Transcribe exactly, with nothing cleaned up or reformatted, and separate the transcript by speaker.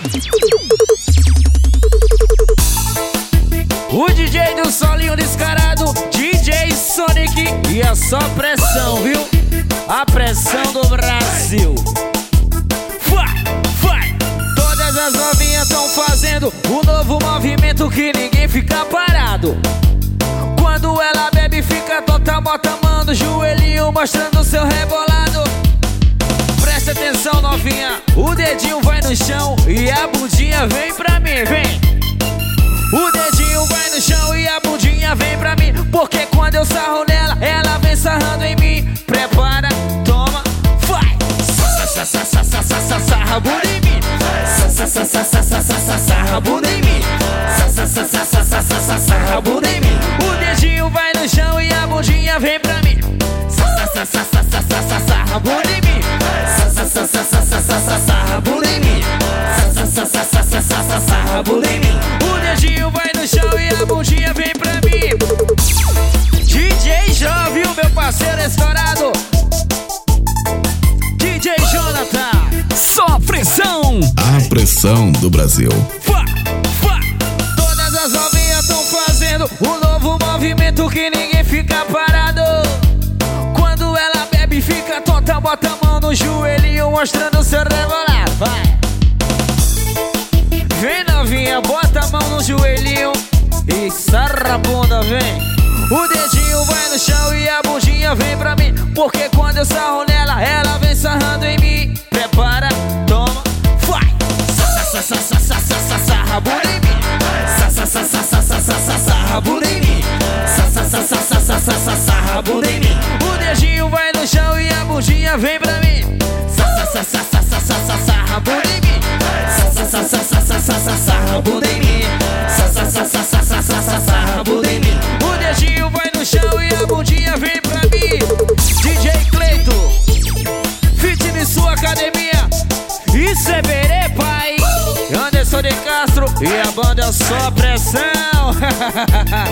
Speaker 1: O D J do solinho descarado, D J Sonic. E é só pressão, viu? A pressão do Brasil. Vai, vai. Todas as novinhas tão fazendo um novo movimento que ninguém fica parado. Quando ela bebe fica total bota a mão no joelhinho mostrando seu rebolado. Presta atenção novinha, o dedinho vai no chão e a bundinha vem pra mim, vem. O dedinho vai no chão e a bundinha vem pra mim, porque quando eu sarro nela, ela vem sarrando em mim. Prepara, toma, vai. Sarra a bunda em mim. Sarra a bunda em mim. Sarra a bunda em mim. O dedinho vai no chão e a bundinha vem pra mim. Sarra a bunda em mim. Sarra a bunda em mim. Sarra a bunda em mim. O dedinho vai no chão e a bundinha vem pra mim. D J Jó, viu meu parceiro estourado? D J Jonathan.
Speaker 2: Só pressão.
Speaker 3: A pressão do Brasil.
Speaker 1: Fá, fá. Todas as novinhas tão fazendo um novo movimento que ninguém fica parado. Quando ela bebe fica total, bota a mão no joelhinho mostrando seu rebolado. Vai. Vem novinha, bota a mão no joelhinho e sarra a bunda, vem. O dedinho vai no chão e a bundinha vem pra mim, porque quando eu sarro nela, ela vem sarrando em mim. Prepara, toma, vai. Sarra a bunda em mim. Sarra a bunda em mim. Sarra a bunda em mim. O dedinho vai no chão e a bundinha vem pra mim. Sarra a bunda em mim. Sarra a bunda em mim. Sarra a bunda em mim. O dedinho vai no chão e a bundinha vem pra mim. D J Cleito, fitness sua academia. Isso é Berê, pai. Anderson de Castro e a banda Só Pressão.